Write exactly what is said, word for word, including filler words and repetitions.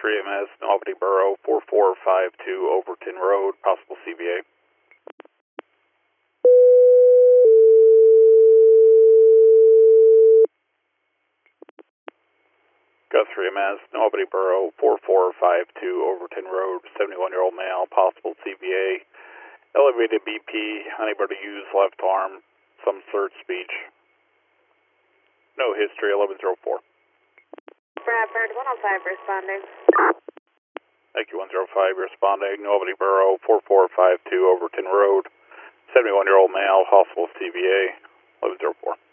three M S, Albany Borough, four four five two Overton Road, possible C V A. Guthrie M S, Albany Borough, four four five two Overton Road, seventy-one-year-old male, possible C V A. Elevated B P, unable to use left arm, some third speech. No history, eleven oh four. Bradford, one oh five responding. Thank you, one oh five responding. Albany Borough, four four five two Overton Road, seventy-one-year-old male, possible C V A, eleven oh four.